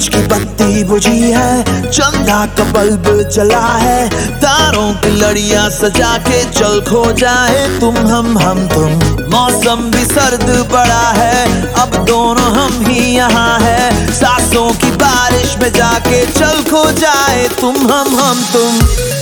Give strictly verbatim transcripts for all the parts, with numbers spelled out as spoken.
बीच की बत्ती बुझी है, चंदा का बल्ब जला है, तारों की लड़ियां सजा के चल खो जाए तुम हम हम तुम। मौसम भी सर्द बड़ा है, अब दोनों हम ही यहाँ है, सांसों की बारिश में जाके चल खो जाए तुम हम हम तुम।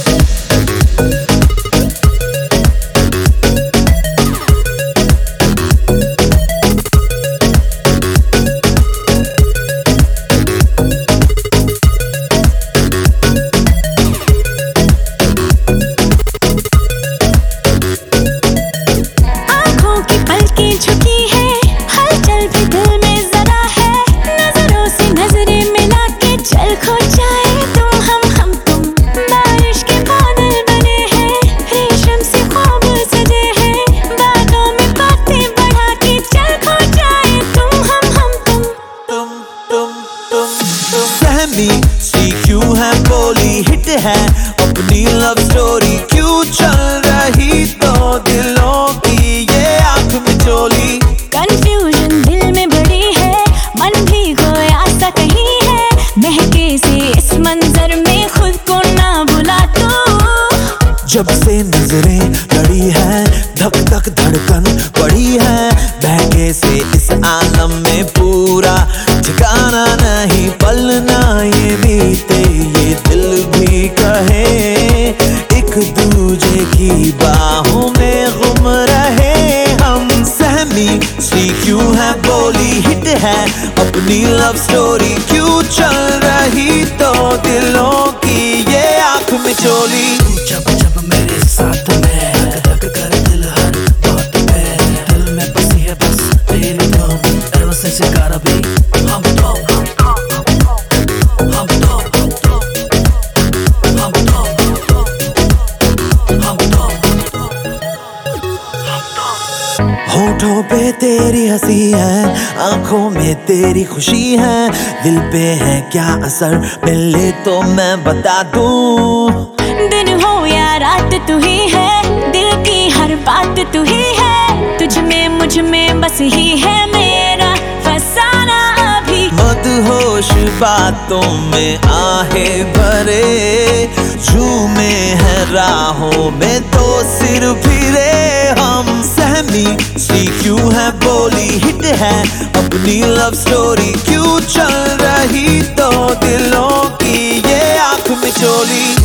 सी क्यों है बोली हिट है अपनी लव स्टोरी, क्यों चल रही तो दिलों की ये आंख में चोली। कंफ्यूजन दिल में बड़ी है, मन भी खोया सा कहीं है, महके से इस मंजर में खुद को ना भुला तो। जब से नजरें लड़ी है धक धक धड़कन पड़ी है, बहके से इस आलम में पूरा ठिकाना नहीं, पलना ये बीते ये दिल भी कहे, एक दूजे की बाहों में गुम रहे हम। सहमी सी क्यों है बोली हिट है अपनी लव स्टोरी, क्यों चल रही तो दिलों की ये आंख में चोली। जब जब मेरे साथ में धक धक कर दिल हर बात पे, दिल में बसी है बस तेरी नाम, एवर से शिकारा भी हम तो हम तो हम तो हम तो होठों पे तेरी हंसी है, आंखों में तेरी खुशी है, दिल पे है क्या असर मिले तो मैं बता दूं। दिन हो या रात तू ही है, दिल की हर बात तू ही है, तुझ में मुझ में बस ही है मेरा फसाना अभी। मदहोश बातों में आहे भरे, झूमे हैं राहों में तो सिर फिरे हम। सहमी सी क्यों है बोली हिट है अपनी लव स्टोरी, क्यों चल रही तो दिलों की ये आंख में चोली।